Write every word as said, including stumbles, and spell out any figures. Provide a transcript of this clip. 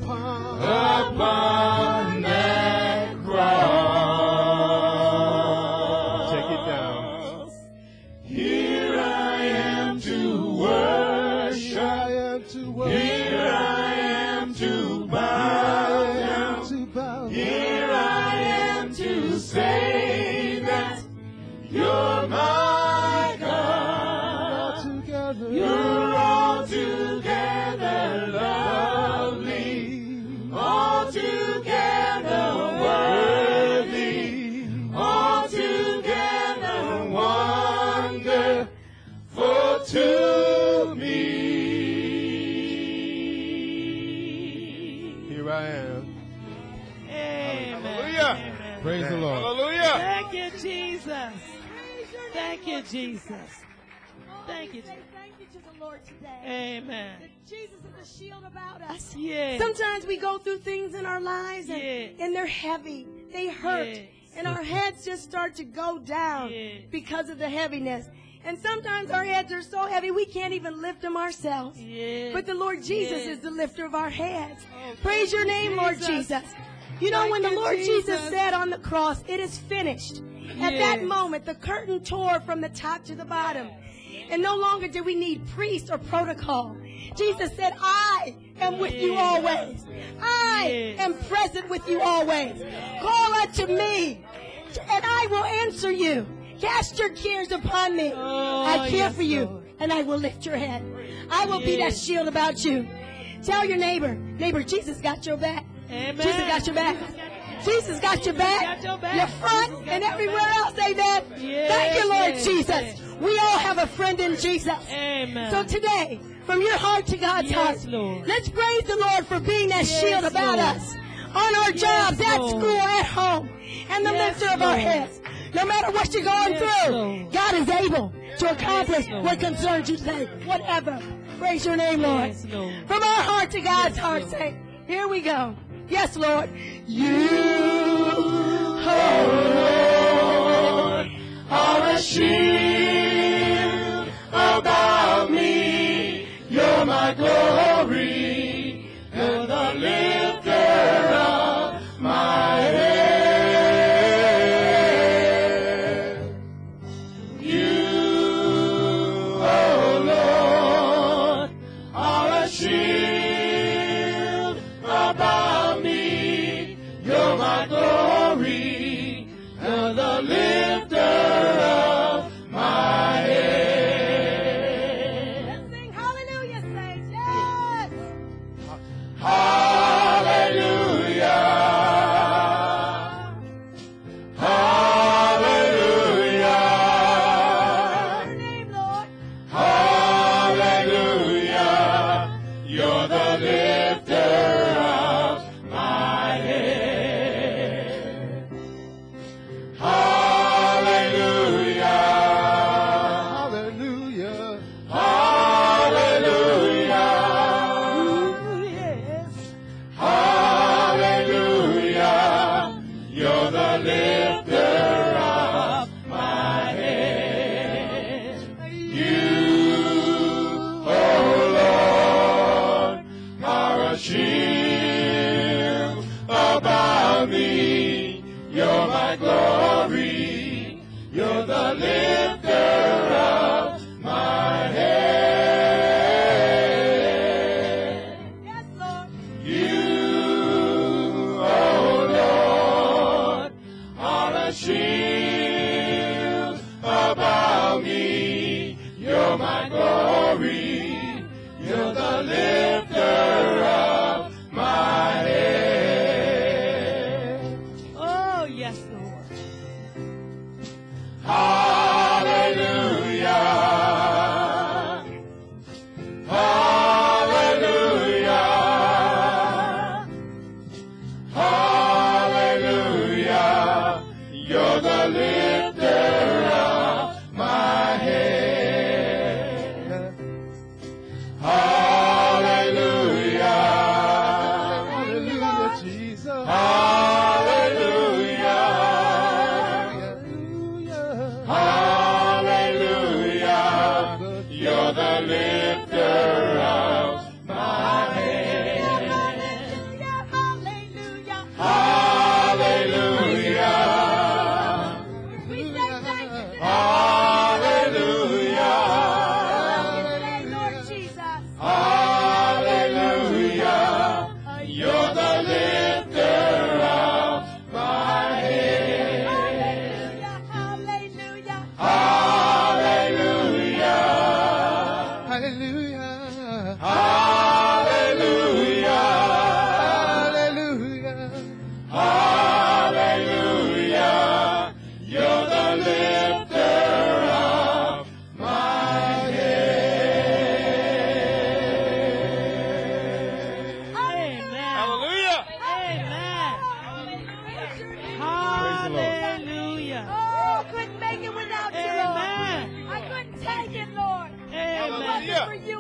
upon, upon that cross. Take it down. Here I am to worship. Here I am to worship. Here I am to bow down. To bow down. Here I am to say that you're my God. All together. You're altogether lovely, altogether worthy, altogether wonderful to me. Here I am. Amen. Hallelujah. Amen. Praise the Lord. Hallelujah. Thank you, Jesus. Thank you, Jesus. Thank you. Say thank you to the Lord today. Amen. That Jesus is a shield about us. Yes. Sometimes we go through things in our lives and, Yes. and they're heavy. They hurt. Yes. And our heads just start to go down Yes. because of the heaviness. And sometimes our heads are so heavy we can't even lift them ourselves. Yes. But the Lord Jesus Yes. is the lifter of our heads. Oh, Praise your name, Lord Jesus. Jesus. You know, Thank when the you, Lord Jesus. Jesus. said on the cross, it is finished. At that Yes. moment, the curtain tore from the top to the bottom. And no longer do we need priest or protocol. Jesus said, I am with you Yes. always. I Yes. am present with you always. Call unto me, and I will answer you. Cast your cares upon me. Oh, I care yes, for you, Lord. and I will lift your head. I will be that Yes. shield about you. Tell your neighbor, neighbor, Jesus got your back. Amen. Jesus got your back. Jesus got your back. got your back. Your front Jesus got and your everywhere back. else. Amen. Yes, Thank you, Lord yes, Jesus. yes. We all have a friend in Jesus. Amen. So today, from your heart to God's Yes, heart, Lord. let's praise the Lord for being that Yes, shield about Lord. us. On our Yes, jobs, at Lord. school, at home, and the Yes, lifter of our Lord. heads. No matter what you're going Yes, through, Lord. God is able to accomplish Yes, Lord. what concerns you today. Whatever. Praise your name, Lord. Yes, Lord. From our heart to God's Yes, heart, Lord. say, here we go. Yes, Lord. You, oh Lord, Are a shield about me. You're my glory. You're the lifter of my head. You, oh Lord, are a shield about me. You're my glory. You're the lifter of my head. Let's sing hallelujah, saints. Yes. Hallelujah. Hallelujah. Your name, Lord. Hallelujah. You're the lifter of my head. Hallelujah. Hallelujah. Hallelujah. Yes. Hallelujah. You're the lifter of my head. You, oh Lord, are a shield about me. You're my glory. You're the lifter of my head. Yes, Lord. You, oh Lord, are a shield about me. You're my glory. You're the lifter of my head. Oh, yes, Lord. Hallelujah. for you